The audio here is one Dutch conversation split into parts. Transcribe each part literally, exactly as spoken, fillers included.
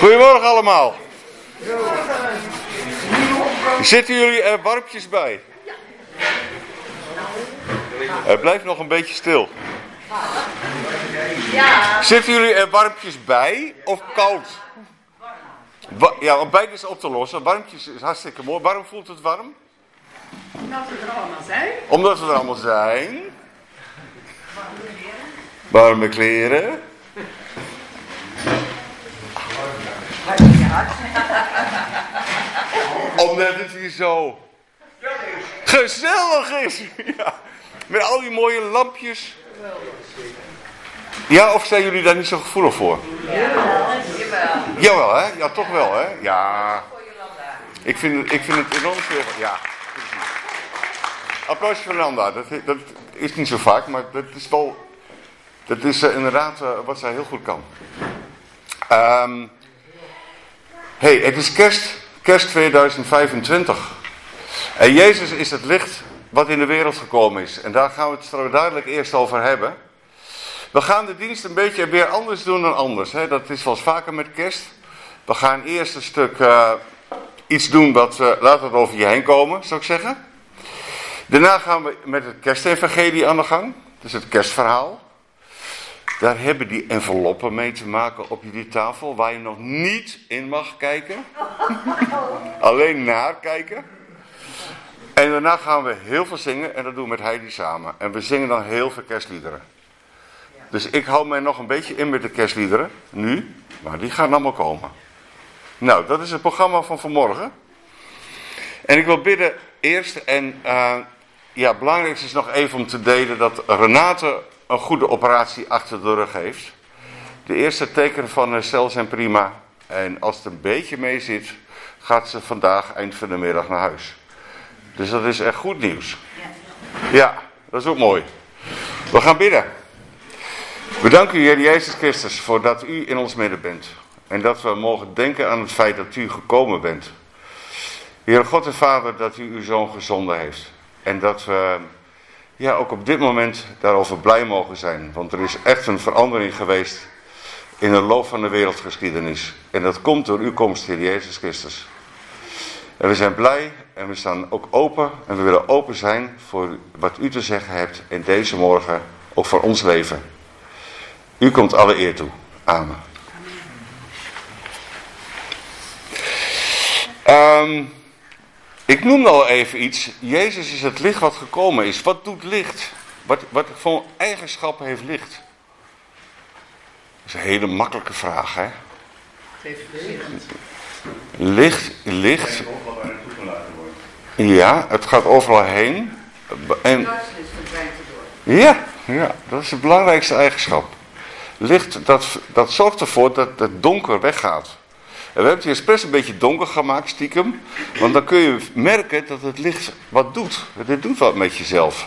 Goedemorgen allemaal. Zitten jullie er warmpjes bij? Het blijft nog een beetje stil. Zitten jullie er warmpjes bij of koud? Wa- ja, want beide is op te lossen. Warmpjes is hartstikke mooi. Waarom voelt het warm? Omdat we er allemaal zijn. Omdat we er allemaal zijn. Warme kleren. Omdat het hier zo gezellig is. Ja. Met al die mooie lampjes. Ja, of zijn jullie daar niet zo gevoelig voor? Jawel. Jawel, hè? Ja, toch wel, hè? Ja. Ik vind, ik vind het enorm veel. Ja. Applaus voor Jolanda. Dat, dat is niet zo vaak, maar dat is wel... Dat is uh, inderdaad uh, wat zij heel goed kan. Um, hey, het is kerst. Kerst tweeduizend vijfentwintig. En Jezus is het licht wat in de wereld gekomen is. En daar gaan we het straks duidelijk eerst over hebben. We gaan de dienst een beetje weer anders doen dan anders. Hè? Dat is wel eens vaker met kerst. We gaan eerst een stuk uh, iets doen wat... Uh, laat het over je heen komen, zou ik zeggen. Daarna gaan we met het kerstevangelie aan de gang. Dus het kerstverhaal. Daar hebben die enveloppen mee te maken op jullie tafel. Waar je nog niet in mag kijken. Alleen naar kijken. En daarna gaan we heel veel zingen. En dat doen we met Heidi samen. En we zingen dan heel veel kerstliederen. Dus ik hou mij nog een beetje in met de kerstliederen. Nu. Maar die gaan allemaal komen. Nou, dat is het programma van vanmorgen. En ik wil bidden eerst. En uh, ja, het belangrijkste is nog even om te delen dat Renate een goede operatie achter de rug heeft. De eerste tekenen van herstel zijn prima. En als het een beetje mee zit, gaat ze vandaag eind van de middag naar huis. Dus dat is echt goed nieuws. Ja, dat is ook mooi. We gaan bidden. We danken u, Heer Jezus Christus, voor dat u in ons midden bent. En dat we mogen denken aan het feit dat u gekomen bent. Heer God en Vader, dat u uw Zoon gezonden heeft. En dat we ja, ook op dit moment daarover blij mogen zijn. Want er is echt een verandering geweest in de loop van de wereldgeschiedenis. En dat komt door uw komst, Heer Jezus Christus. En we zijn blij en we staan ook open. En we willen open zijn voor wat u te zeggen hebt in deze morgen, ook voor ons leven. U komt alle eer toe. Amen. Um, ik noemde al even iets. Jezus is het licht wat gekomen is. Wat doet licht? Wat, wat voor eigenschappen heeft licht? Dat is een hele makkelijke vraag, hè? Licht, licht. Ja, het gaat overal heen. En, ja, ja, dat is de belangrijkste eigenschap. Licht, dat, dat zorgt ervoor dat het donker weggaat. En we hebben het hier expres een beetje donker gemaakt, stiekem. Want dan kun je merken dat het licht wat doet. Het doet wat met jezelf.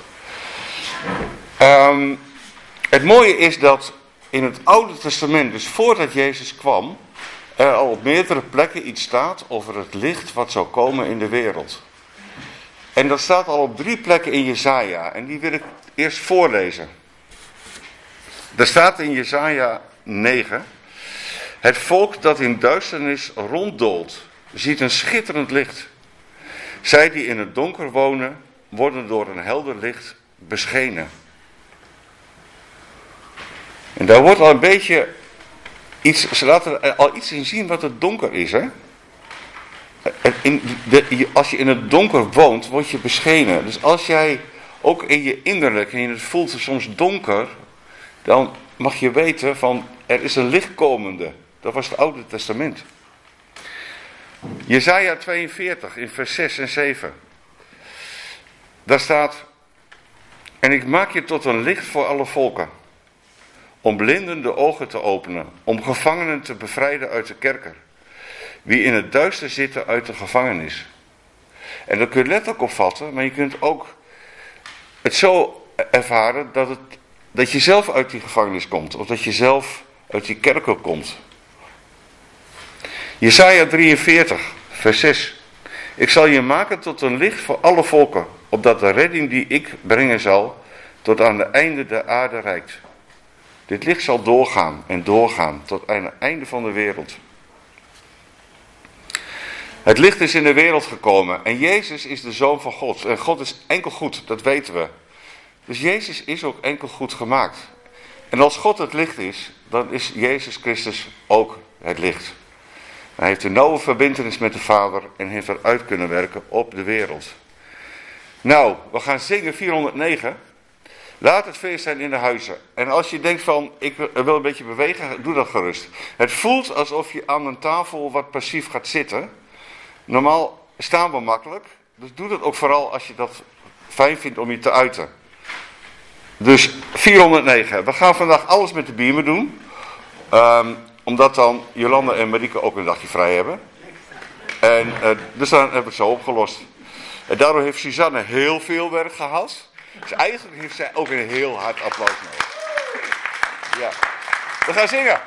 Um, het mooie is dat in het Oude Testament, dus voordat Jezus kwam, er al op meerdere plekken iets staat over het licht wat zou komen in de wereld. En dat staat al op drie plekken in Jesaja. En die wil ik eerst voorlezen. Er staat in Jesaja negen. Het volk dat in duisternis ronddoolt, ziet een schitterend licht. Zij die in het donker wonen, worden door een helder licht beschenen. En daar wordt al een beetje iets, ze laten er al iets in zien wat het donker is, hè? In de, als je in het donker woont, word je beschenen. Dus als jij ook in je innerlijk, en je voelt het soms donker, dan mag je weten van, er is een licht komende. Dat was het Oude Testament. Jesaja tweeënveertig in vers zes en zeven. Daar staat, en ik maak je tot een licht voor alle volken. Om blinden de ogen te openen. Om gevangenen te bevrijden uit de kerker. Wie in het duister zitten uit de gevangenis. En dat kun je letterlijk opvatten, maar je kunt ook het zo ervaren dat, het, dat je zelf uit die gevangenis komt. Of dat je zelf uit die kerker komt. Jesaja drieënveertig, vers zes. Ik zal je maken tot een licht voor alle volken, opdat de redding die ik brengen zal, tot aan het einde der aarde reikt. Dit licht zal doorgaan en doorgaan, tot aan het einde van de wereld. Het licht is in de wereld gekomen en Jezus is de Zoon van God. En God is enkel goed, dat weten we. Dus Jezus is ook enkel goed gemaakt. En als God het licht is, dan is Jezus Christus ook het licht. Hij heeft een nauwe verbintenis met de Vader en heeft eruit kunnen werken op de wereld. Nou, we gaan zingen vierhonderdnegen. Laat het feest zijn in de huizen. En als je denkt van, ik wil een beetje bewegen, doe dat gerust. Het voelt alsof je aan een tafel wat passief gaat zitten. Normaal staan we makkelijk. Dus doe dat ook vooral als je dat fijn vindt om je te uiten. Dus vierhonderdnegen. We gaan vandaag alles met de biemen doen. Um, omdat dan Jolanda en Marieke ook een dagje vrij hebben. En uh, dus dan hebben we het zo opgelost. En daardoor heeft Suzanne heel veel werk gehad. Dus eigenlijk heeft zij ook een heel hard applaus nodig. Ja. We gaan zingen.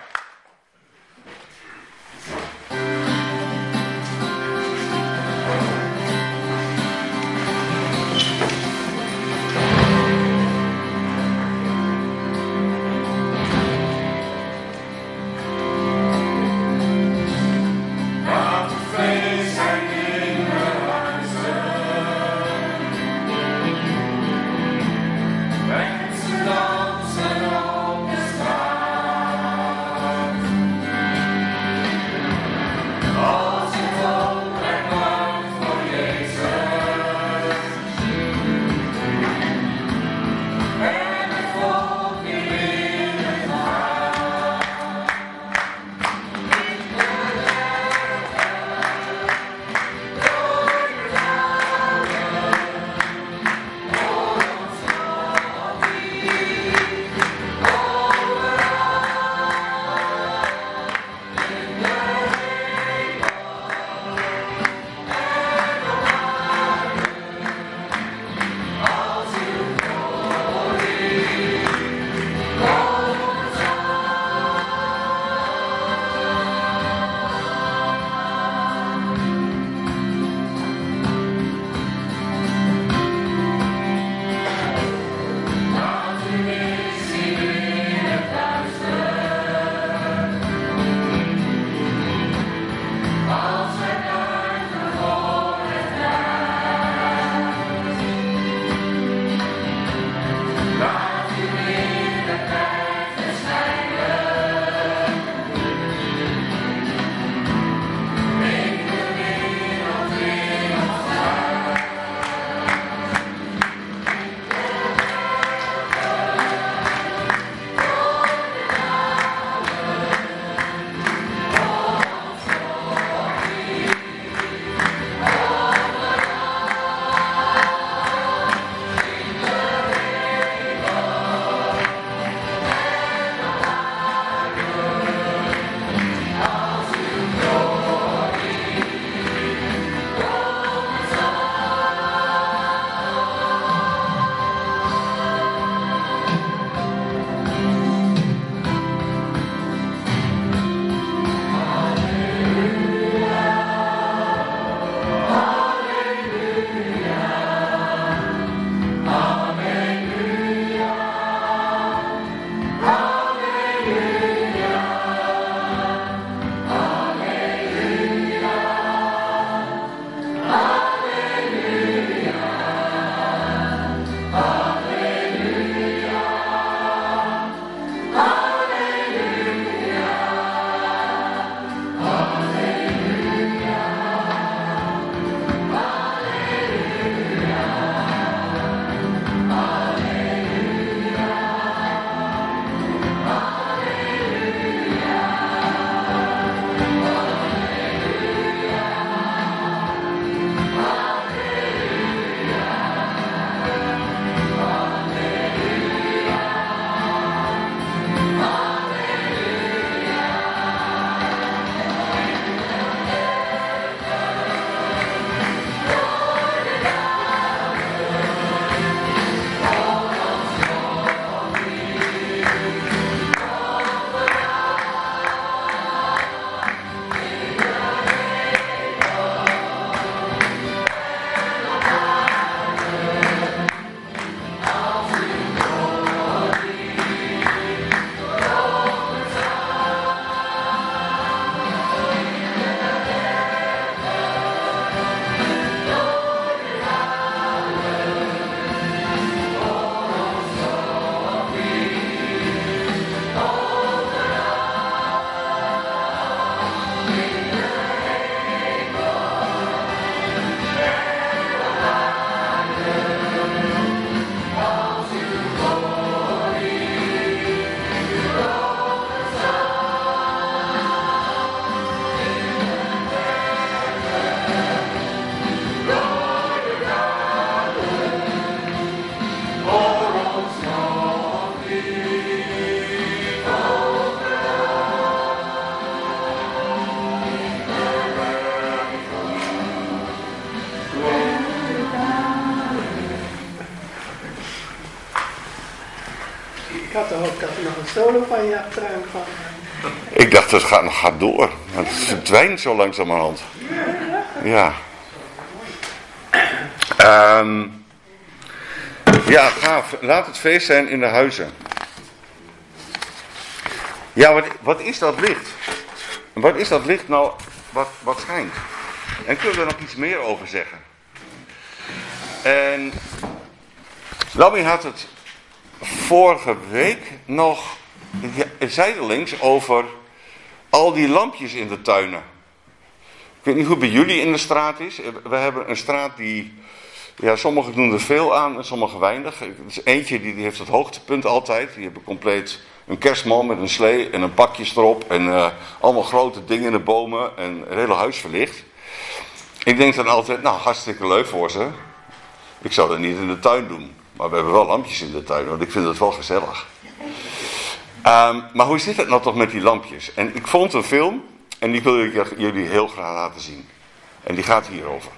Dansen op de straat. gehoopt dat er nog een solo van je achteraan kwam. Ik dacht, het gaat nog gaat door. Het verdwijnt zo langzamerhand. Ja. Um, ja, gaaf. Laat het feest zijn in de huizen. Ja, wat, wat is dat licht? Wat is dat licht nou wat, wat schijnt? En kunnen we er nog iets meer over zeggen? En Lammy had het vorige week nog ja, zijdelings over al die lampjes in de tuinen. Ik weet niet hoe het bij jullie in de straat is. We hebben een straat die, ja, sommigen doen er veel aan en sommigen weinig. Er is eentje die, die heeft het hoogtepunt altijd. Die hebben compleet een kerstman met een slee en een pakjes erop. En uh, allemaal grote dingen in de bomen en het hele huis verlicht. Ik denk dan altijd, nou hartstikke leuk voor ze. Ik zou dat niet in de tuin doen. Maar we hebben wel lampjes in de tuin, want ik vind het wel gezellig. Um, maar hoe zit het nou toch met die lampjes? En ik vond een film en die wil ik jullie heel graag laten zien. En die gaat hierover.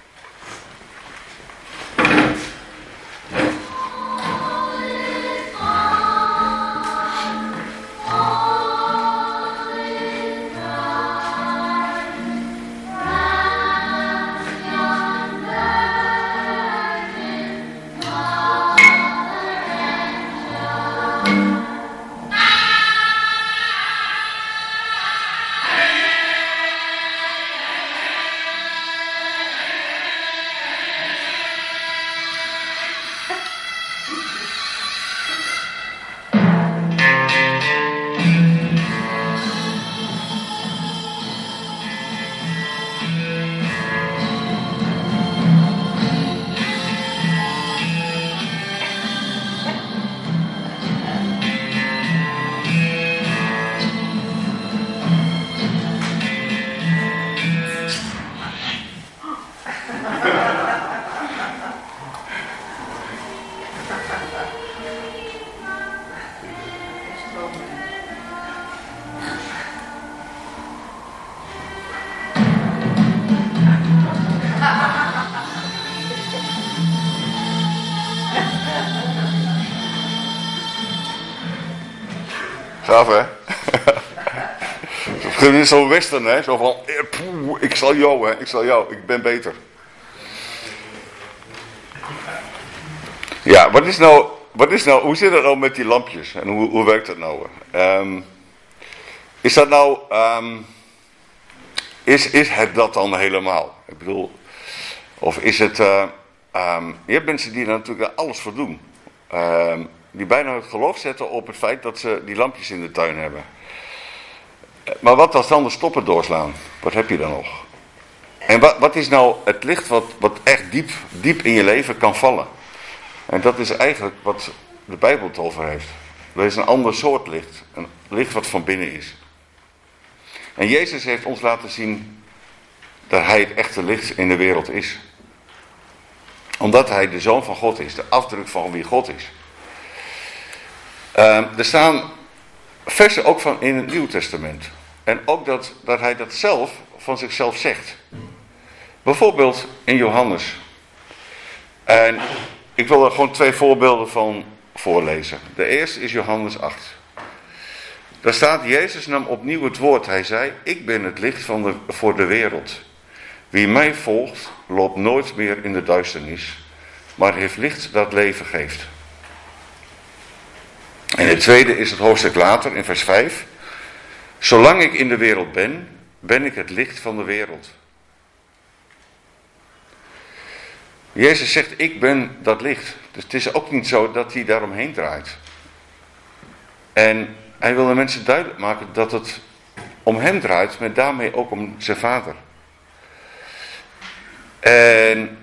Gaaf, hè? Het is zo'n western, hè? Zo van, ik zal jou, hè? Ik zal jou, ik ben beter. Ja, wat is nou, wat is nou, hoe zit het nou met die lampjes? En hoe, hoe werkt dat nou? Um, is dat nou, um, is, is het dat dan helemaal? Ik bedoel, of is het, uh, um, je hebt mensen die er natuurlijk alles voor doen. Um, die bijna het geloof zetten op het feit dat ze die lampjes in de tuin hebben. Maar wat als dan de stoppen doorslaan? Wat heb je dan nog? En wat, wat is nou het licht wat, wat echt diep, diep in je leven kan vallen? En dat is eigenlijk wat de Bijbel het over heeft. Dat is een ander soort licht. Een licht wat van binnen is. En Jezus heeft ons laten zien dat hij het echte licht in de wereld is. Omdat hij de Zoon van God is. De afdruk van wie God is. Uh, er staan versen ook van in het Nieuwe Testament. En ook dat, dat hij dat zelf van zichzelf zegt. Bijvoorbeeld in Johannes. En ik wil er gewoon twee voorbeelden van voorlezen. De eerste is Johannes acht. Daar staat, Jezus nam opnieuw het woord. Hij zei, ik ben het licht van de, voor de wereld. Wie mij volgt, loopt nooit meer in de duisternis. Maar heeft licht dat leven geeft. En het tweede is het hoofdstuk later in vers vijf. Zolang ik in de wereld ben, ben ik het licht van de wereld. Jezus zegt, ik ben dat licht. Dus het is ook niet zo dat hij daaromheen draait. En hij wil de mensen duidelijk maken dat het om hem draait, maar daarmee ook om zijn vader. En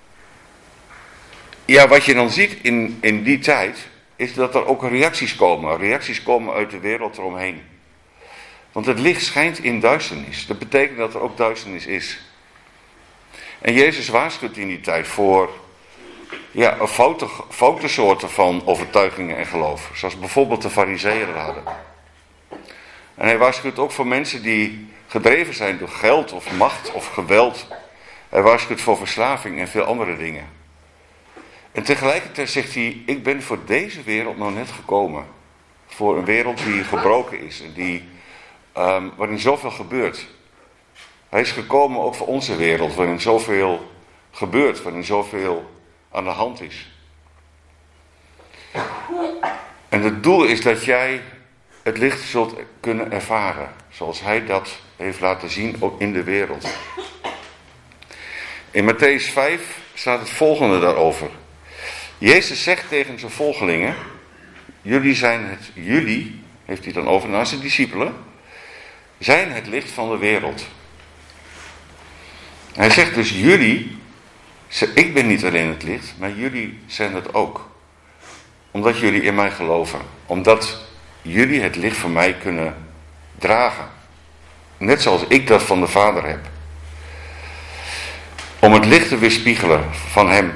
ja, wat je dan ziet in, in die tijd, is dat er ook reacties komen. Reacties komen uit de wereld eromheen. Want het licht schijnt in duisternis. Dat betekent dat er ook duisternis is. En Jezus waarschuwt in die tijd voor ja, een foute, foute soorten van overtuigingen en geloof. Zoals bijvoorbeeld de Farizeeën hadden. En hij waarschuwt ook voor mensen die gedreven zijn door geld of macht of geweld. Hij waarschuwt voor verslaving en veel andere dingen. En tegelijkertijd zegt hij, ik ben voor deze wereld nog net gekomen. voor een wereld die gebroken is en die, um, waarin zoveel gebeurt. Hij is gekomen ook voor onze wereld, waarin zoveel gebeurt, waarin zoveel aan de hand is. En het doel is dat jij het licht zult kunnen ervaren, zoals hij dat heeft laten zien ook in de wereld. In Mattheüs vijf staat het volgende daarover. Jezus zegt tegen zijn volgelingen, jullie zijn het, jullie, heeft hij dan over naar zijn discipelen, zijn het licht van de wereld. Hij zegt dus jullie, ik ben niet alleen het licht, maar jullie zijn het ook. Omdat jullie in mij geloven. Omdat jullie het licht van mij kunnen dragen. Net zoals ik dat van de Vader heb. Om het licht te weerspiegelen van hem.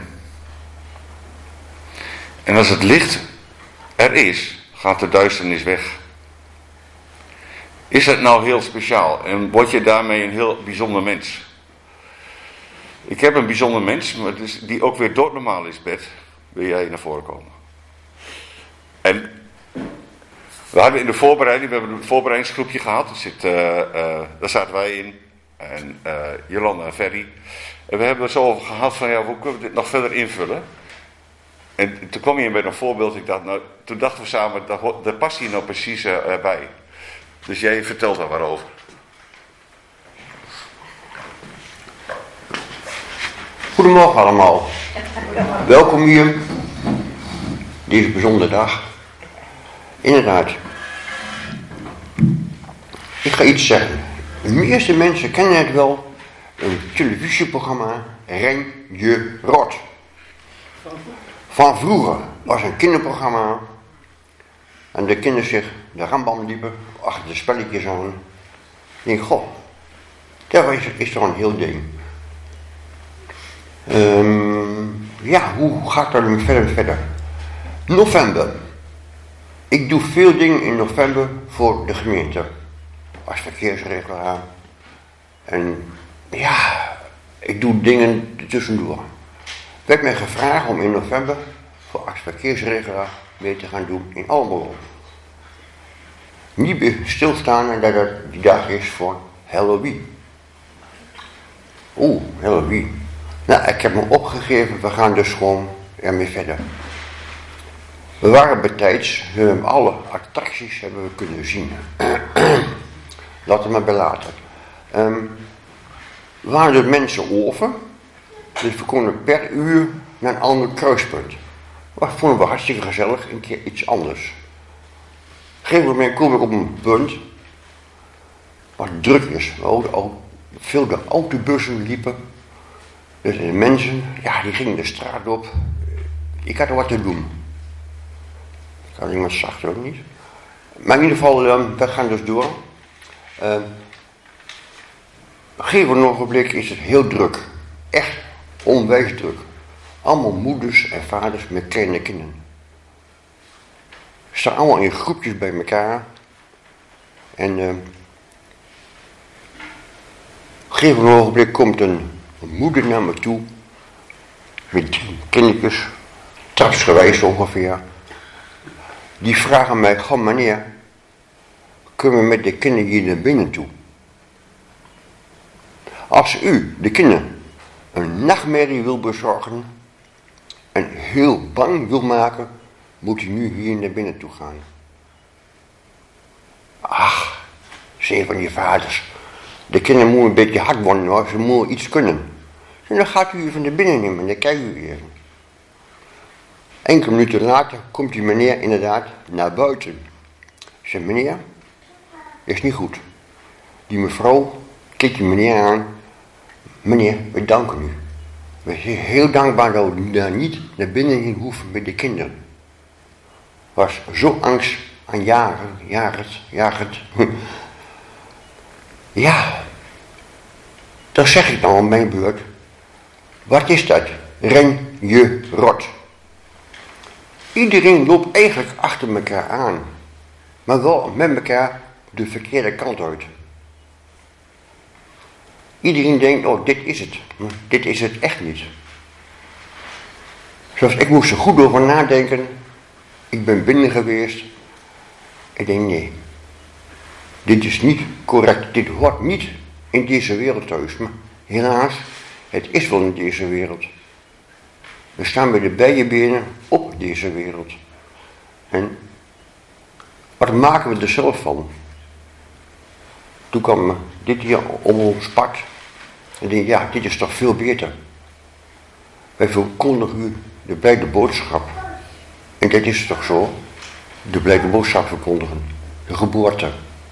En als het licht er is, gaat de duisternis weg. Is het nou heel speciaal en word je daarmee een heel bijzonder mens? Ik heb een bijzonder mens, maar dus die ook weer doodnormaal is, Bert. Wil jij naar voren komen? En we hadden in de voorbereiding, we hebben een voorbereidingsgroepje gehad. Er zit, uh, uh, daar zaten wij in. En uh, Jolanda en Ferry. En we hebben zo gehad van, ja, hoe kunnen we dit nog verder invullen? En toen kwam je met een voorbeeld. Ik dacht, nou, toen dachten we samen, dat, dat past hier nou precies uh, bij. Dus jij vertelt daar waarover. Goedemorgen allemaal. Welkom hier. Deze bijzondere dag. Inderdaad. Ik ga iets zeggen. De meeste mensen kennen het wel. Een televisieprogramma. Ren je rot. Van vroeger was een kinderprogramma. En de kinderen zich de rambam liepen. Achter de spelletjes aan. Ik denk, goh. Dat is, is toch een heel ding. Um, ja, hoe gaat dat nu verder verder? November. Ik doe veel dingen in november voor de gemeente. Als verkeersregelaar. En ja, ik doe dingen tussendoor. Werd mij gevraagd om in november voor als verkeersregelaar mee te gaan doen in Almelo. Niet meer stilstaan en dat het die dag is voor Halloween. Oeh, Halloween. Nou, ik heb me opgegeven, we gaan dus gewoon ermee verder. We waren betijds, we hebben alle attracties hebben we kunnen zien. Laten we maar bij later. Um, we waren de mensen over, dus we konden per uur naar een ander kruispunt. Dat vonden we hartstikke gezellig, een keer iets anders. Op een gegeven moment kom ik op een punt, wat druk is. Veel de autobussen liepen. Dus de mensen, ja, die gingen de straat op. Ik had er wat te doen. Ik had iemand zacht ook niet. Maar in ieder geval, um, we gaan dus door. Um, op een gegeven ogenblik is het heel druk. Echt onwijs druk. Allemaal moeders en vaders met kleine kinderen. Ze staan allemaal in groepjes bij elkaar. En um, op een gegeven ogenblik komt een Een moeder naar me toe, met drie kindertjes, trapsgewijs ongeveer. Die vragen mij, goh meneer, kunnen we met de kinderen hier naar binnen toe? Als u de kinderen een nachtmerrie wil bezorgen en heel bang wil maken, moet u nu hier naar binnen toe gaan. Ach, zei van die vaders. De kinderen moeten een beetje hard worden hoor, ze moeten iets kunnen. En dan gaat u even naar binnen nemen en dan kijkt u even. Enkele minuten later komt die meneer inderdaad naar buiten. Ik zeg, meneer, is niet goed. Die mevrouw kijkt die meneer aan. Meneer, we danken u. We zijn heel dankbaar dat u daar niet naar binnen heen hoeven met de kinderen. Was zo angst aan jagen, jagend, jagend. Ja, dan zeg ik dan op mijn beurt, wat is dat? Ren je rot. Iedereen loopt eigenlijk achter elkaar aan, maar wel met elkaar de verkeerde kant uit. Iedereen denkt, oh dit is het, maar dit is het echt niet. Zoals ik moest er goed over nadenken, ik ben binnen geweest Ik denk nee. Dit is niet correct. Dit hoort niet in deze wereld thuis. Maar helaas, het is wel in deze wereld. We staan bij de bijenbenen op deze wereld. En wat maken we er zelf van? Toen kwam dit hier om ons pad. En ik denk, ja, dit is toch veel beter. Wij verkondigen u de blijde boodschap. En dat is toch zo? De blijde boodschap verkondigen. De geboorte.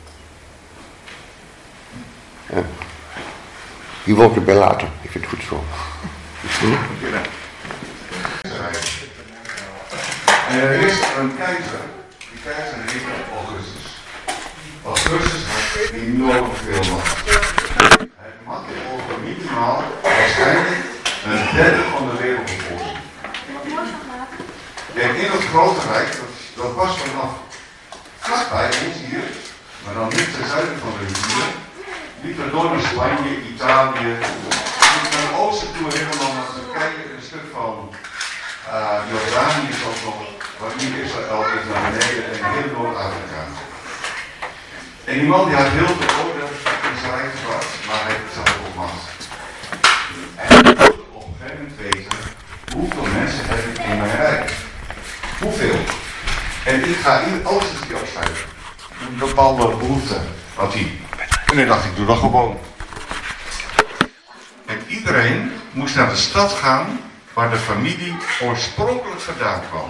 Ja. Hier wil ik erbij laten. Ik vind het goed zo. Hm? En er is een keizer. Die keizer heet Augustus. Augustus had enorm veel macht. Hij had over minimaal waarschijnlijk een derde van de wereldbevolking. En in het grote rijk, dat, dat was vanaf vlakbij ons hier, maar dan niet ten zuiden van de rivier, liep er door naar Spanje, Italië, liep naar het oosten toe helemaal naar Turkije, een stuk van uh, Jordanië is ook nog, waar nu Israël is naar beneden en heel Noord-Afrika. En die man die had heel veel orde in zijn rijk gehad, maar hij zat ook op macht. En hij wilde op een gegeven moment weten, hoeveel mensen heb ik in mijn rijk? Hoeveel? En ik ga hier alles eens die opschrijven. Een bepaalde behoefte had hij. En ik dacht, ik doe dat gewoon. En iedereen moest naar de stad gaan waar de familie oorspronkelijk vandaan kwam.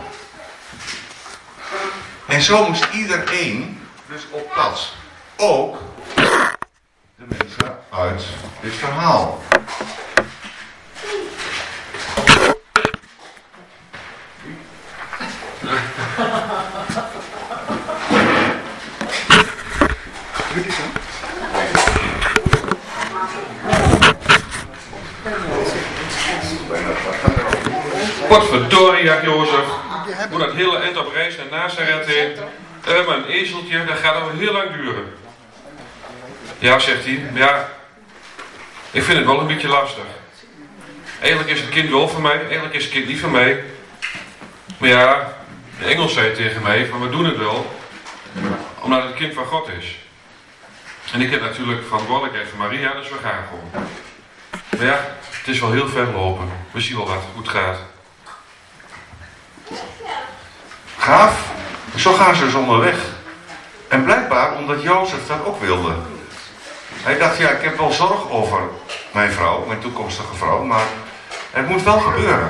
En zo moest iedereen dus op pad. Ook de mensen uit dit verhaal. Potverdorie, ja, Jozef. Moet dat hele eind op reis naar Nazareth heen. Uh, maar een ezeltje, dat gaat al heel lang duren. Ja, zegt hij. Ja, ik vind het wel een beetje lastig. Eigenlijk is het kind wel van mij, eigenlijk is het kind niet van mij. Maar ja, de engel zei tegen mij van we doen het wel, omdat het kind van God is. En ik heb natuurlijk verantwoordelijkheid van Maria, dus we gaan gewoon. Maar ja, het is wel heel ver lopen. We zien wel wat goed gaat. Gaaf. Zo gaan ze dus onderweg. En blijkbaar omdat Jozef dat ook wilde. Hij dacht, ja, ik heb wel zorg over mijn vrouw, mijn toekomstige vrouw, maar het moet wel gebeuren.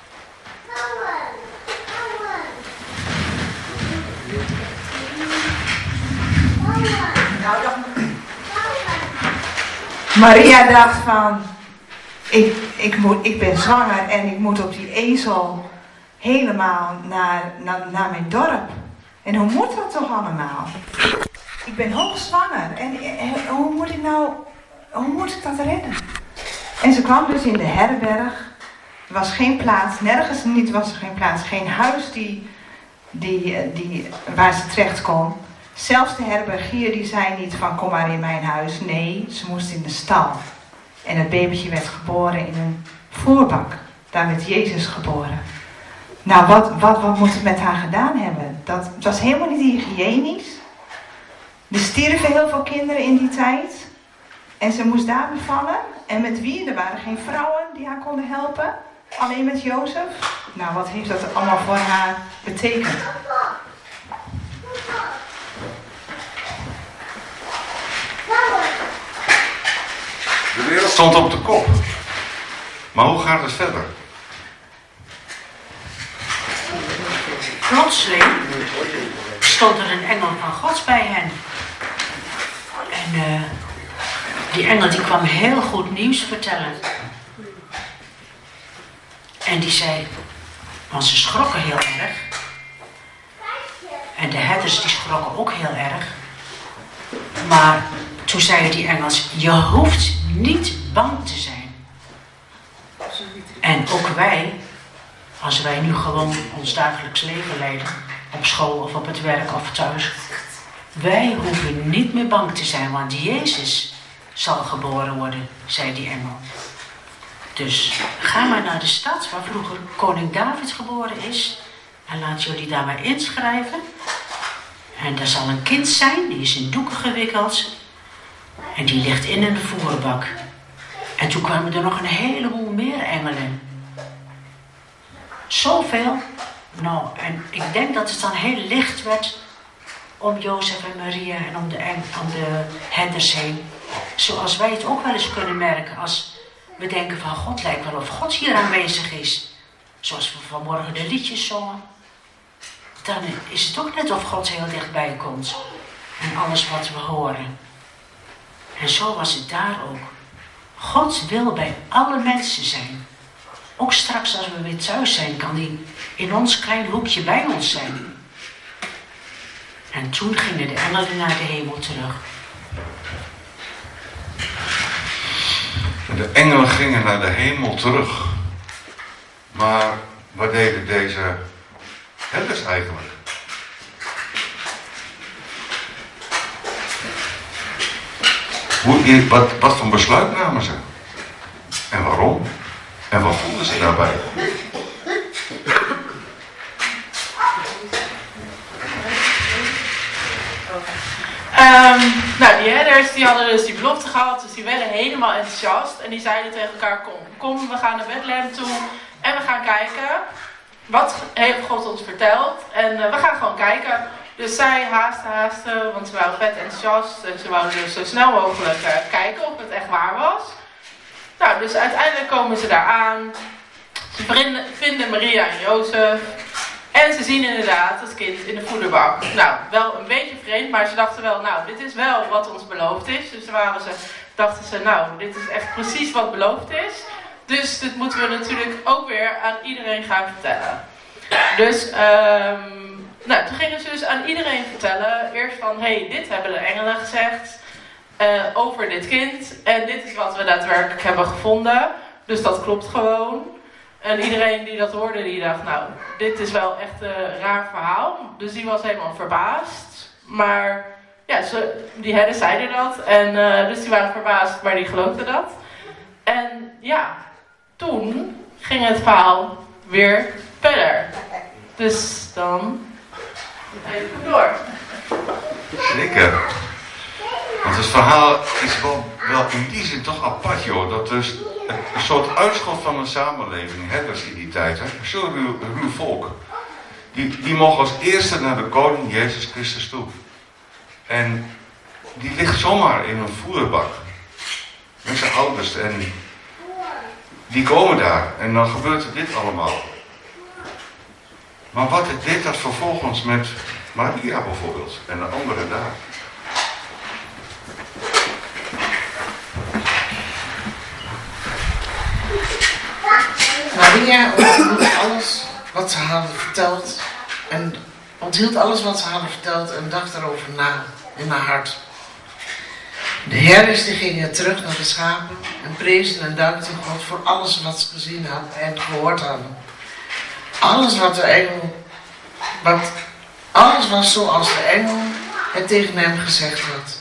Maria dacht van, ik, ik, moet, ik ben zwanger en ik moet op die ezel helemaal naar, naar, naar mijn dorp. En hoe moet dat toch allemaal? Ik ben hoogzwanger en, en hoe moet ik nou, hoe moet ik dat redden? En ze kwam dus in de herberg. Er was geen plaats, nergens niet was er geen plaats, geen huis die, die, die, waar ze terecht kon. Zelfs de herbergier die zei niet van kom maar in mijn huis. Nee, ze moest in de stal. En het babytje werd geboren in een voerbak. Daar werd Jezus geboren. Nou, wat, wat, wat moet het met haar gedaan hebben? Dat was helemaal niet hygiënisch. Er stierven heel veel kinderen in die tijd. En ze moest daar bevallen. En met wie? Er waren geen vrouwen die haar konden helpen. Alleen met Jozef. Nou, wat heeft dat allemaal voor haar betekend? De wereld stond op de kop. Maar hoe gaat het verder? Plotseling stond er een engel van God bij hen. En uh, die engel die kwam heel goed nieuws vertellen. En die zei, want ze schrokken heel erg. En de herders die schrokken ook heel erg. Maar toen zeiden die engels, je hoeft niet bang te zijn. En ook wij, als wij nu gewoon ons dagelijks leven leiden, op school of op het werk of thuis, wij hoeven niet meer bang te zijn, want Jezus zal geboren worden, zei die engel. Dus ga maar naar de stad waar vroeger koning David geboren is en laat jullie daar maar inschrijven. En er zal een kind zijn, die is in doeken gewikkeld. En die ligt in een voerbak. En toen kwamen er nog een heleboel meer engelen. Zoveel. Nou, en ik denk dat het dan heel licht werd om Jozef en Maria en om de, om de herders heen. Zoals wij het ook wel eens kunnen merken als we denken van God, lijkt wel of God hier aanwezig is. Zoals we vanmorgen de liedjes zongen. Dan is het ook net of God heel dichtbij komt. En alles wat we horen. En zo was het daar ook. God wil bij alle mensen zijn. Ook straks als we weer thuis zijn, kan hij in ons klein hoekje bij ons zijn. En toen gingen de engelen naar de hemel terug. De engelen gingen naar de hemel terug. Maar wat deden deze herders eigenlijk? Hoe, wat, wat voor besluit namen ze? En waarom? En wat voelden ze daarbij? Um, nou, die herders die hadden dus die belofte gehad, dus die werden helemaal enthousiast. En die zeiden tegen elkaar, kom, kom, we gaan naar Bethlehem toe en we gaan kijken. Wat heeft God ons verteld? En uh, we gaan gewoon kijken. Dus zij haasten, haasten, want ze waren vet enthousiast. En ze wouden dus zo snel mogelijk uh, kijken of het echt waar was. Nou, dus uiteindelijk komen ze daar aan. Ze vinden, vinden Maria en Jozef. En ze zien inderdaad het kind in de voederbak. Nou, wel een beetje vreemd, maar ze dachten wel, nou, dit is wel wat ons beloofd is. Dus waren ze, dachten ze, nou, dit is echt precies wat beloofd is. Dus dit moeten we natuurlijk ook weer aan iedereen gaan vertellen. Dus, um, nou, toen gingen ze dus aan iedereen vertellen. Eerst van, hé, hey, dit hebben de engelen gezegd uh, over dit kind. En dit is wat we daadwerkelijk hebben gevonden. Dus dat klopt gewoon. En iedereen die dat hoorde, die dacht, nou, dit is wel echt een raar verhaal. Dus die was helemaal verbaasd. Maar, ja, ze, die herders zeiden dat. En uh, dus die waren verbaasd, maar die geloofden dat. En ja, toen ging het verhaal weer verder. Dus dan even door. Zeker. Want het verhaal is wel, wel in die zin toch apart, joh. Dat dus een soort uitschot van een samenleving, herders in die tijd, hè. Zo'n ruw, ruw volk. Die, die mogen als eerste naar de koning Jezus Christus toe. En die ligt zomaar in een voerbak. Met zijn ouders. En die komen daar. En dan gebeurt er dit allemaal. Maar wat deed dat vervolgens met Maria bijvoorbeeld? En de anderen daar? Maria onthield alles wat ze hadden verteld. En onthield alles wat ze hadden verteld en dacht erover na in haar hart. De herders die gingen terug naar de schapen en prezen en dankten God voor alles wat ze gezien hadden en gehoord hadden. Alles wat de engel, wat, alles was zoals de engel het tegen hem gezegd had.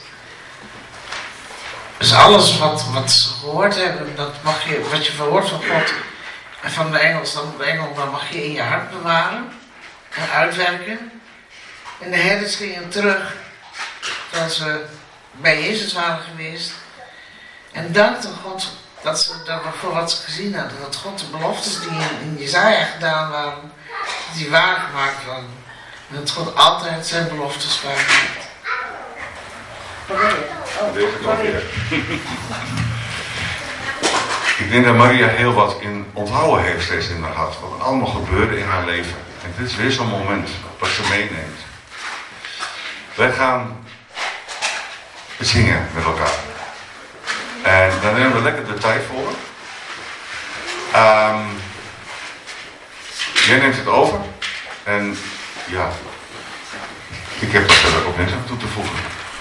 Dus alles wat, wat ze gehoord hebben, dat mag je, wat je verhoort van God en van de engels, dan de engel, dan mag je in je hart bewaren en uitwerken. En de herders gingen terug, zoals ze bij Jezus waren geweest. En dankten God dat ze, dat voor wat ze gezien hadden. Dat God de beloftes die in, in Jesaja gedaan waren, dat die waargemaakt waren. En dat God altijd zijn beloftes waarmaakt. Deze nog weer. Ik denk dat Maria heel wat in onthouden heeft steeds in haar hart. Wat allemaal gebeurde in haar leven. En dit is weer zo'n moment wat ze meeneemt. Wij gaan zingen met elkaar. En daar nemen we lekker de tijd voor. Um, jij neemt het over. En ja, ik heb er verder ook niks aan toe te voegen.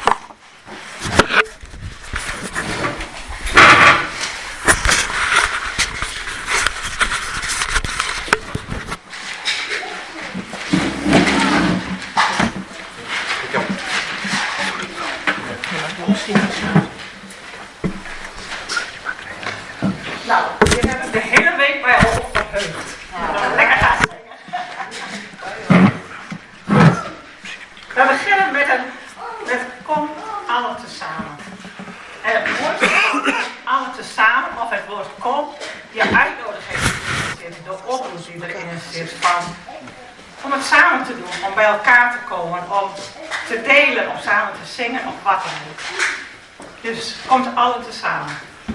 Nou, je hebt de hele week bij al op verheugd. Ja. Lekker gaan. We beginnen met samen te doen, om bij elkaar te komen, om te delen, om samen te zingen of wat dan ook. Dus komt allen tezamen.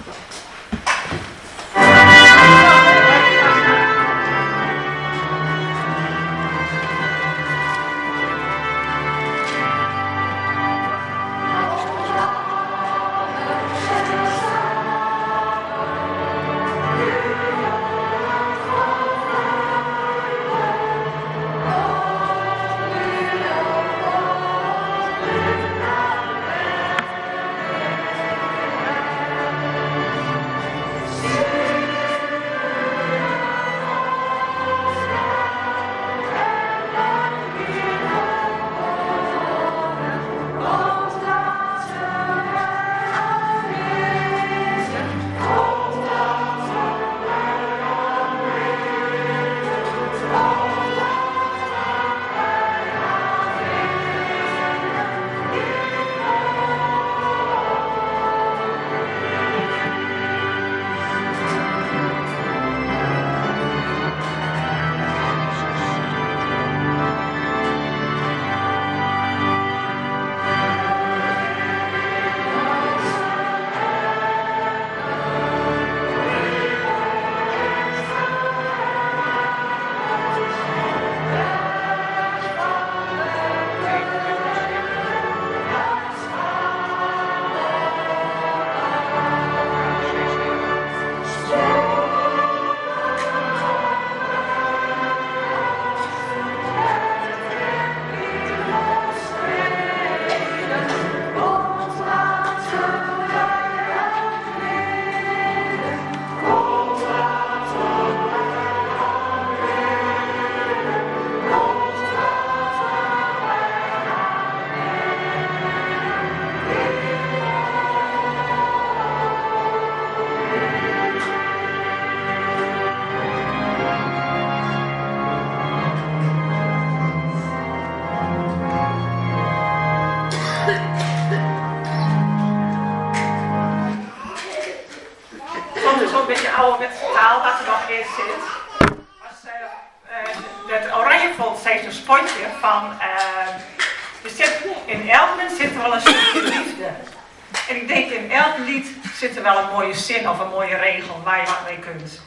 Wel een mooie zin of een mooie regel waar je wat mee kunt.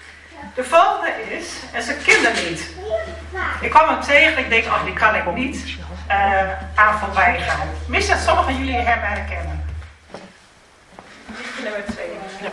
De volgende is, het is een kinderlied. Ik kwam hem tegen, ik denk, oh, die kan ik niet uh, aan voorbij gaan. Misschien dat sommigen van jullie hem herkennen. Nummer twee. Ja.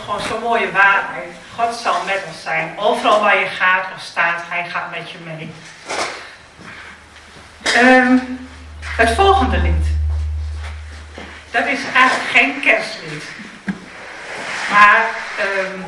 gewoon zo'n mooie waarheid. God zal met ons zijn. Overal waar je gaat of staat, hij gaat met je mee. Um, het volgende lied. Dat is eigenlijk geen kerstlied. Maar um,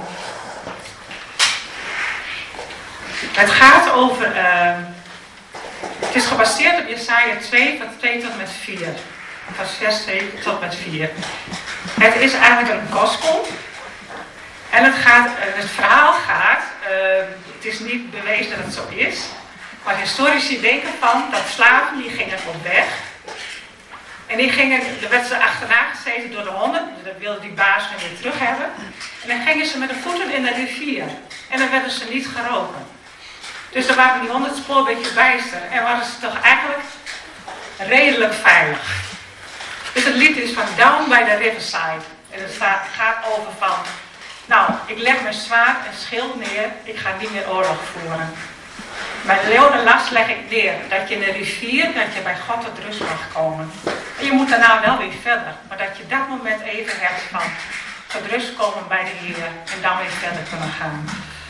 het gaat over... Uh, het is gebaseerd op Jesaja twee, van twee tot met vier. Van vers twee tot met vier. Het is eigenlijk een gospel. En het, gaat, het verhaal gaat, uh, het is niet bewezen dat het zo is, maar historici denken van dat slaven die gingen op weg. En die gingen, er werd ze achterna gezeten door de honden, dat wilde die baas weer terug hebben. En dan gingen ze met de voeten in de rivier. En dan werden ze niet geroken. Dus dan waren die honden het spoor een beetje bijster. En waren ze toch eigenlijk redelijk veilig. Dus het lied is van Down by the Riverside. En het staat, gaat over van, nou, ik leg mijn zwaard en schild neer, ik ga niet meer oorlog voeren. Mijn leeuw en last leg ik neer, dat je in de rivier, dat je bij God tot rust mag komen. En je moet daarna wel weer verder, maar dat je dat moment even hebt van tot rust komen bij de Heer en dan weer verder kunnen gaan.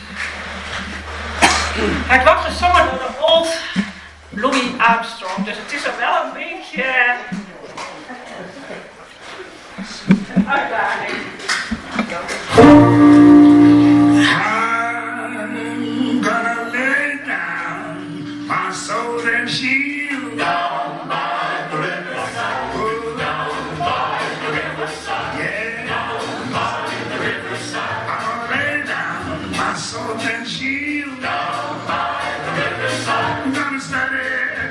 Het wordt gezongen door de old Louis Armstrong, dus het is er wel een beetje een uitdaging. I'm gonna lay down my soul and shield down by the riverside. Oh, down by the riverside. Yeah, down by the riverside. I'm gonna lay down my soul and shield down by the riverside. I'm gonna study.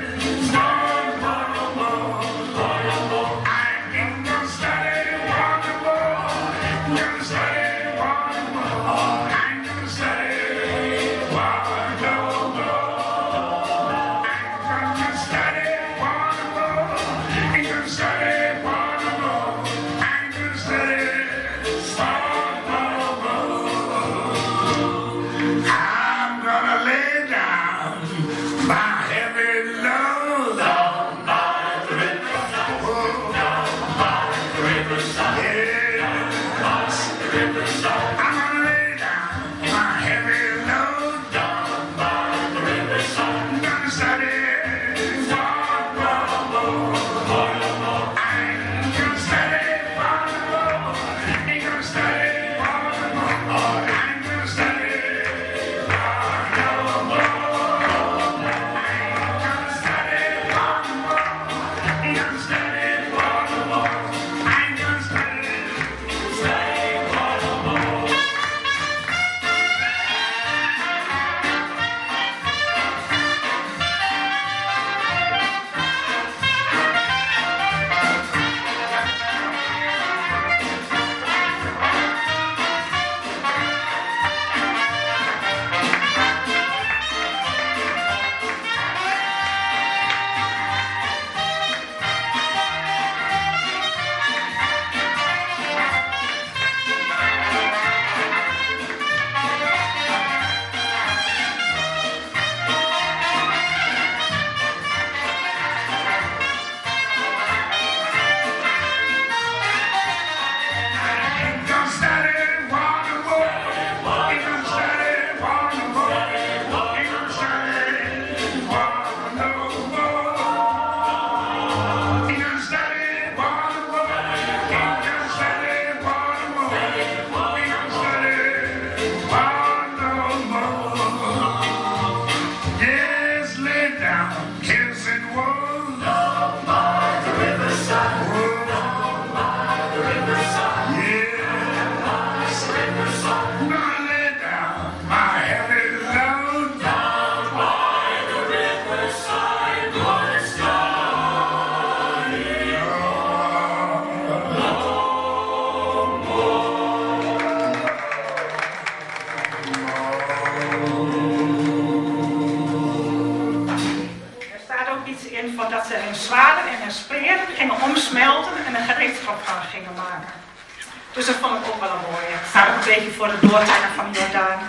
Dus dat vond ik ook wel een mooie. Het staat ook een beetje voor de doortrekker van de Jordaan.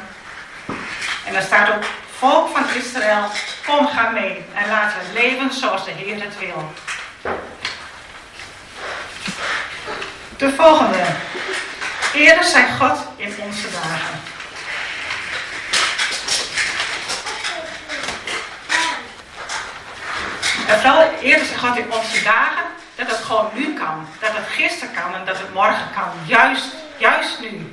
En daar staat ook, volk van Israël, kom ga mee en laten we leven zoals de Heer het wil. De volgende. Ere zij God in onze dagen. En vooral ere zij God in onze dagen, dat het gewoon nu kan. Dat het gisteren kan en dat het morgen kan. Juist, juist nu.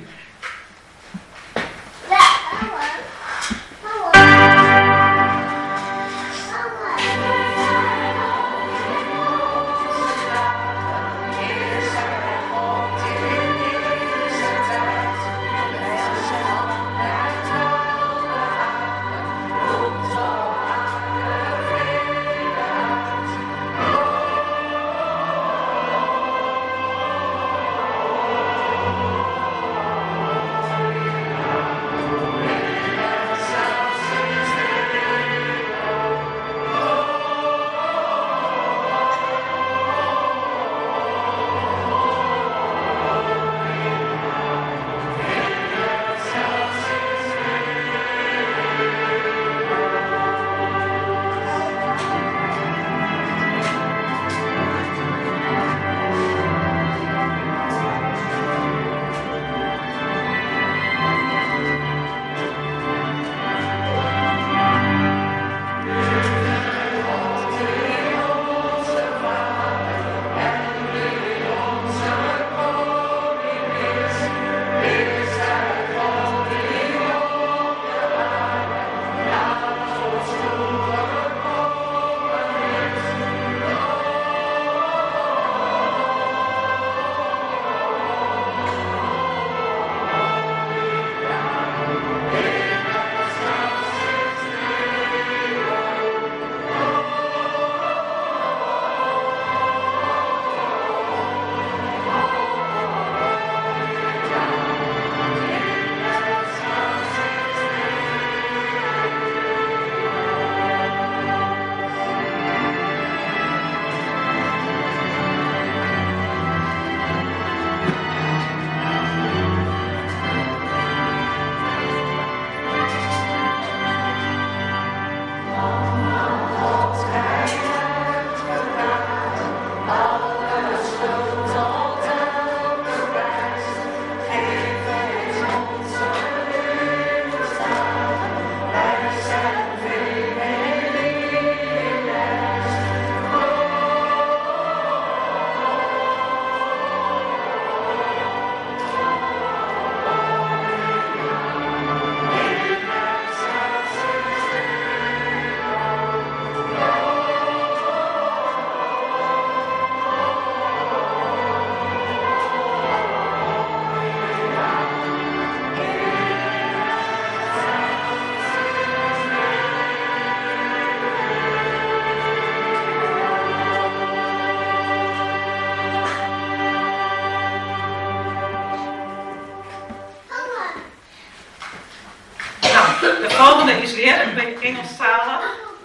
De volgende is weer een beetje Engelstalig.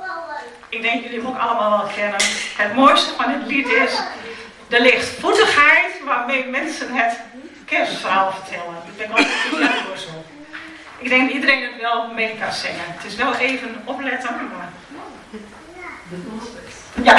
Ik denk jullie hem ook allemaal wel kennen. Het mooiste van het lied is de lichtvoetigheid waarmee mensen het kerstverhaal vertellen. Ik ben altijd enthousiast zo. Ik denk dat iedereen het wel mee kan zingen. Het is wel even opletten. Maar... Ja.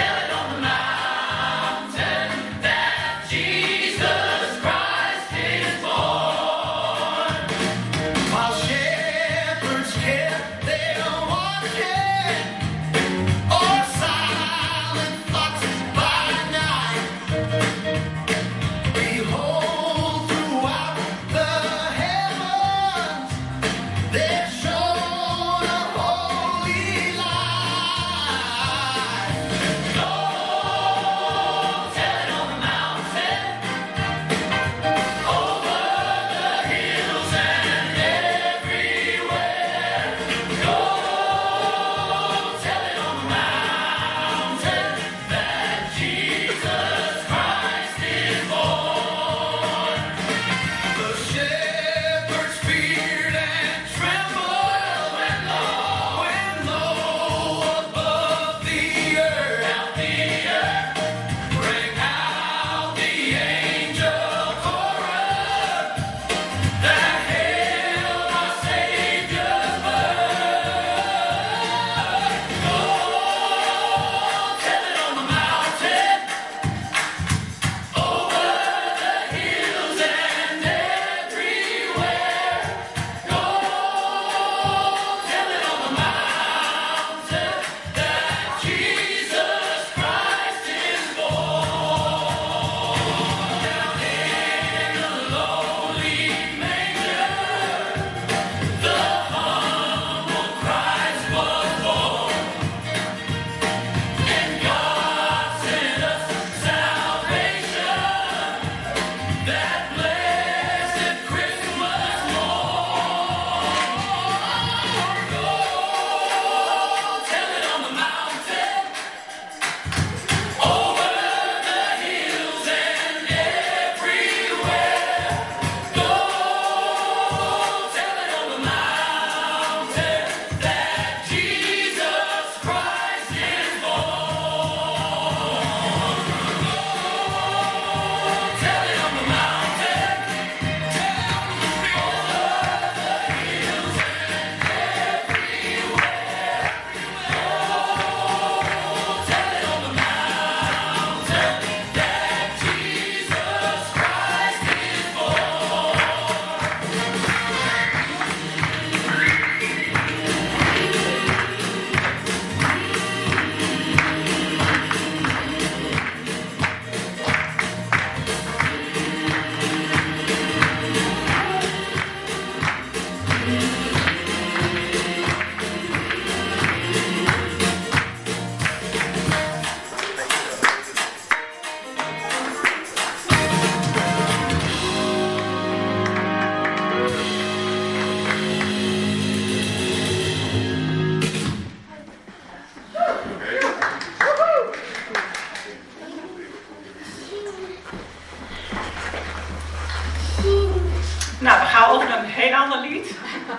Jesus Christ is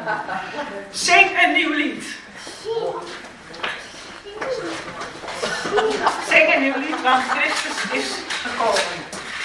Zing een nieuw lied. Zing een nieuw lied, want Christus is gekomen.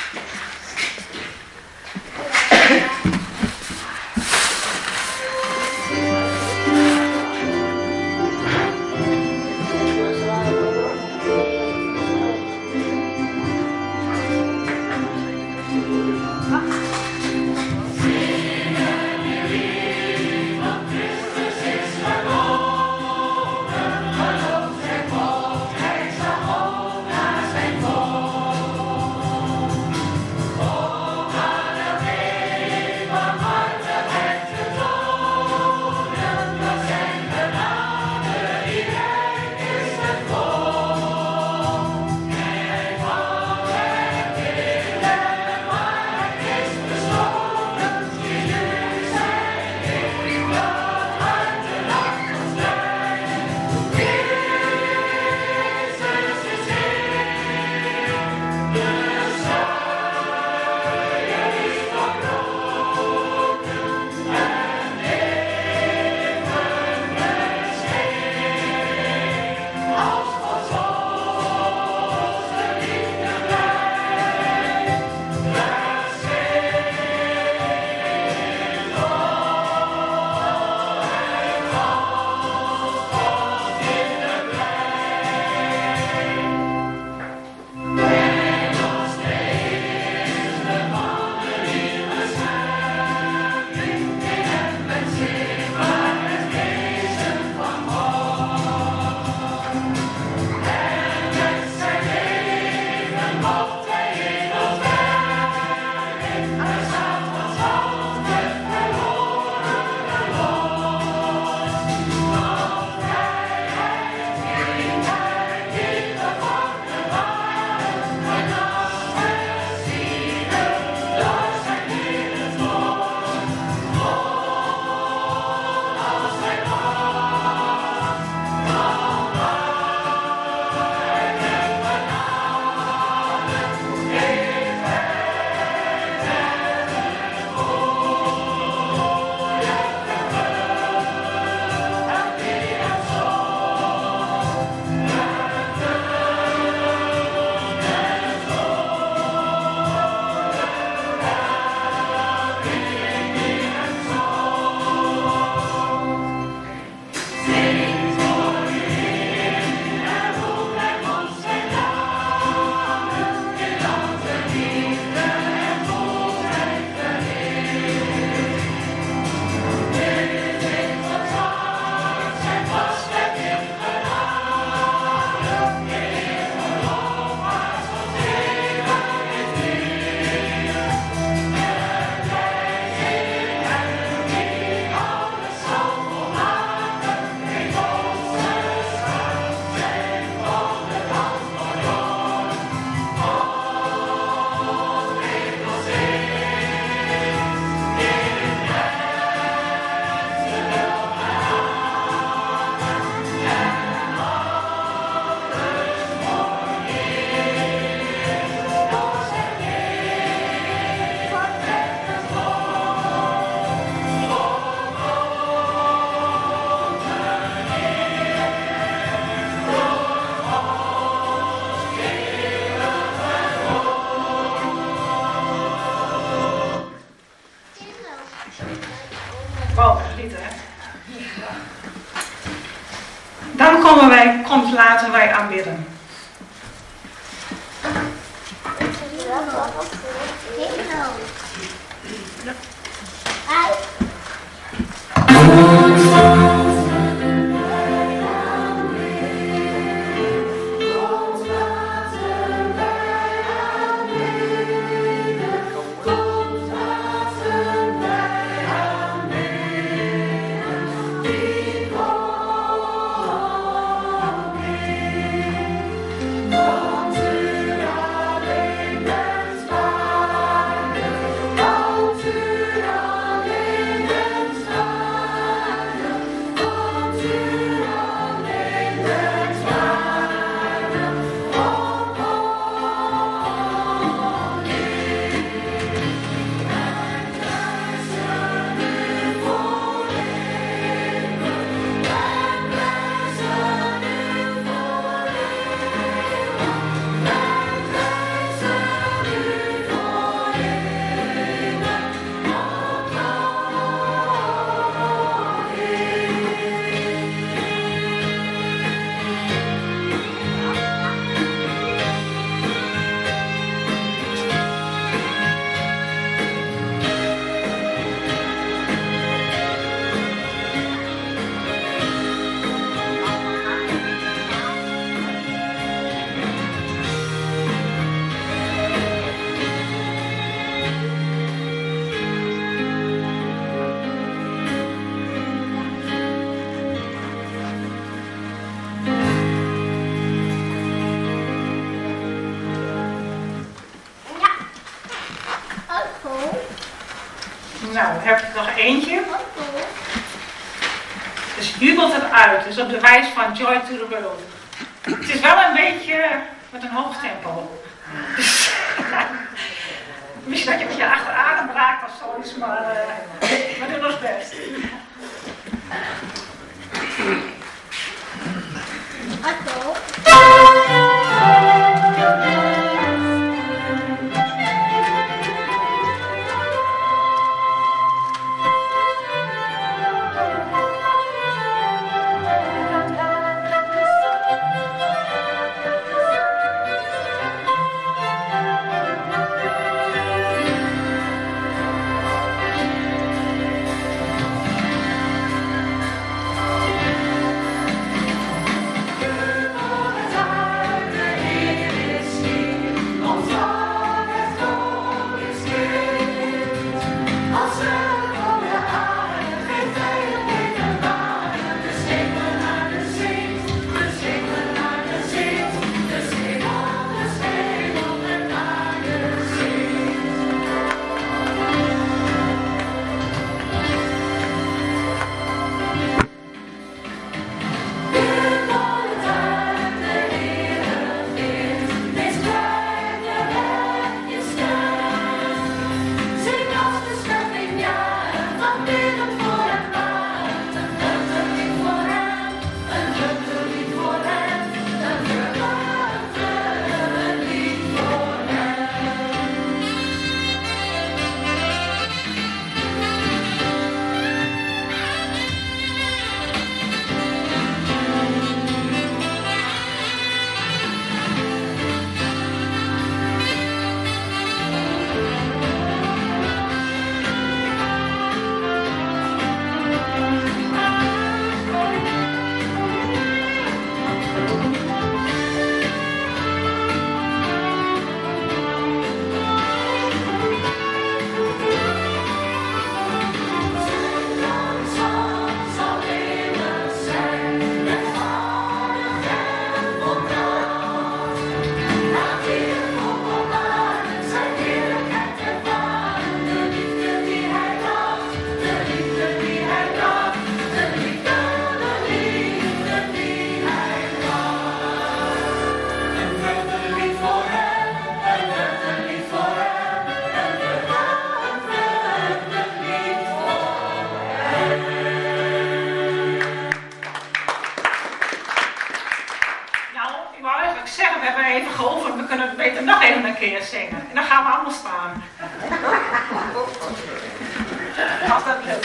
Dan komen wij, komt laten wij aanbidden. Nou, dan heb ik nog eentje. Dus jubelt het uit. Dus op de wijs van Joy to the World. Het is wel een beetje met een hoog tempo. Dus, misschien dat je een beetje achteraan raakt of zoiets, maar uh, we doen ons best. Zingen. En dan gaan we allemaal staan. Als dat lukt.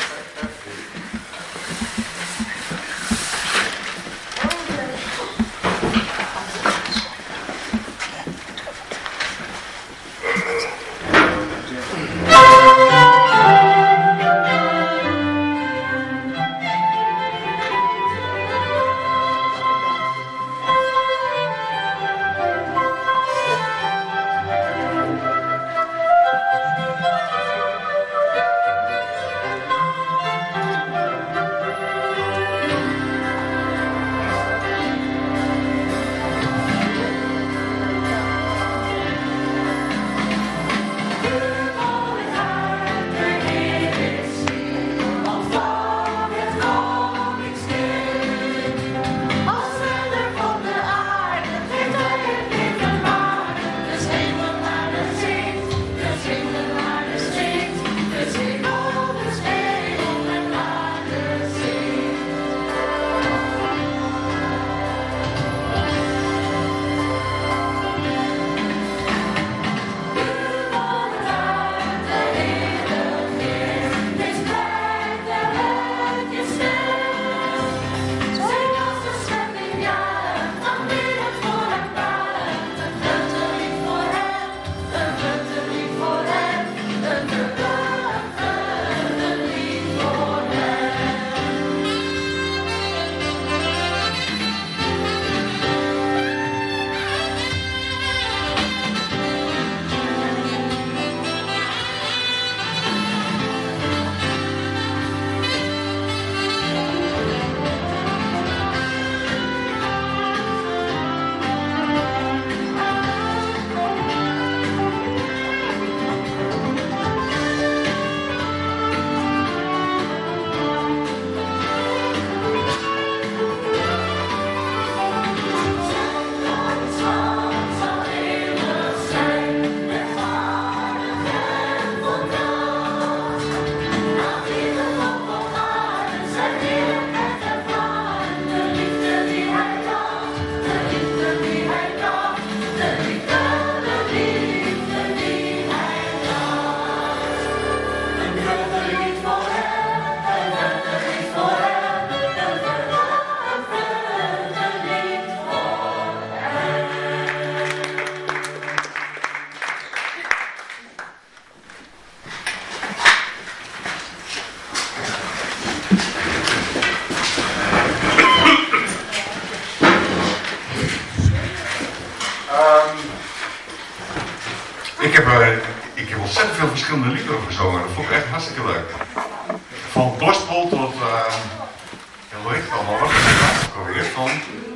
Ik heb, uh, ik heb ontzettend veel verschillende liederen gezongen. Dat vond ik echt hartstikke leuk. Van gospel tot, uh, hoe heet het allemaal? Wat is het laatste alweer? Van...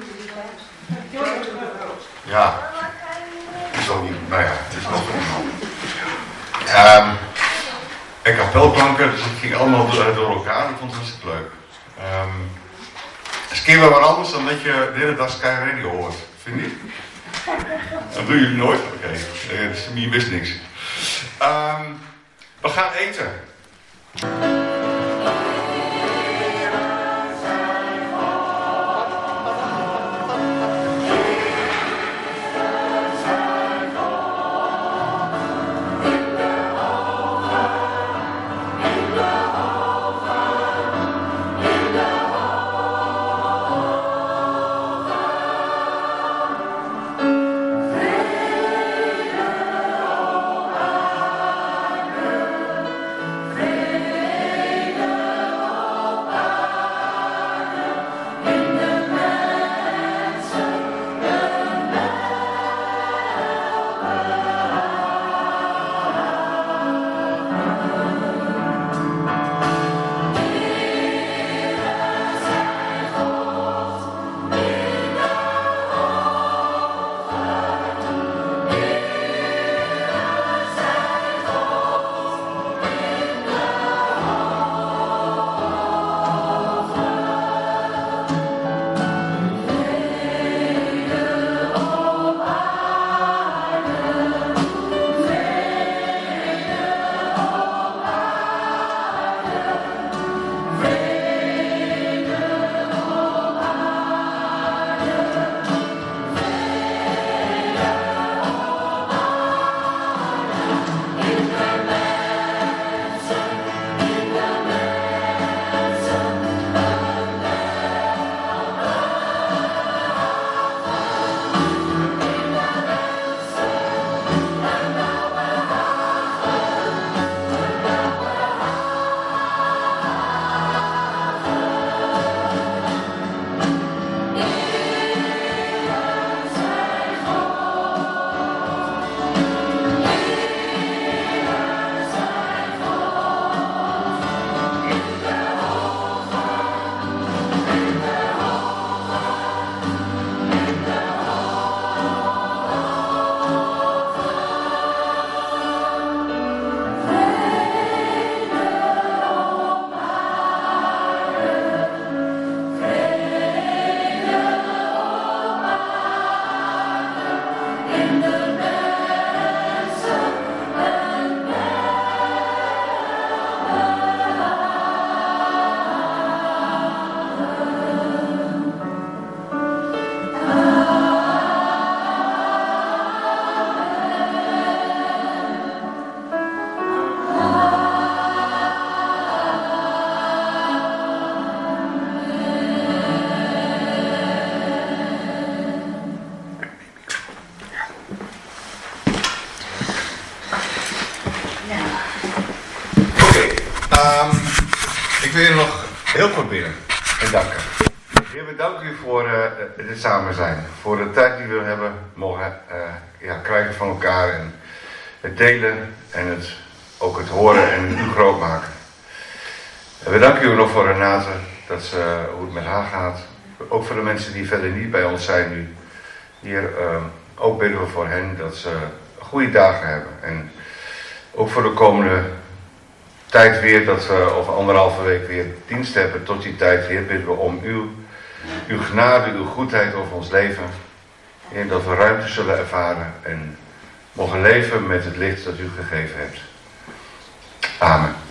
Ja, het is ook niet, nou ja, het is nog een um, en kapelklanken, dus het ging allemaal door, door elkaar. Ik vond het hartstikke leuk. Um, het is een keer wel wat anders dan dat je de hele dag Sky Radio hoort, vind je? Dat doen jullie nooit? Oké, okay. Dus je wist niks. Um, we gaan eten. Ik wil je nog heel kort bidden en danken. Heer, we danken u voor uh, het samen zijn. Voor de tijd die we hebben mogen uh, ja, krijgen van elkaar. En het delen en het, ook het horen en u groot maken. En we danken u nog voor Renate, dat ze, hoe het met haar gaat. Ook voor de mensen die verder niet bij ons zijn nu. Hier uh, ook bidden we voor hen dat ze goede dagen hebben. En ook voor de komende tijd weer, dat we over anderhalve week weer dienst hebben. Tot die tijd, Heer, bidden we om uw, uw genade, uw goedheid over ons leven. En dat we ruimte zullen ervaren en mogen leven met het licht dat u gegeven hebt. Amen.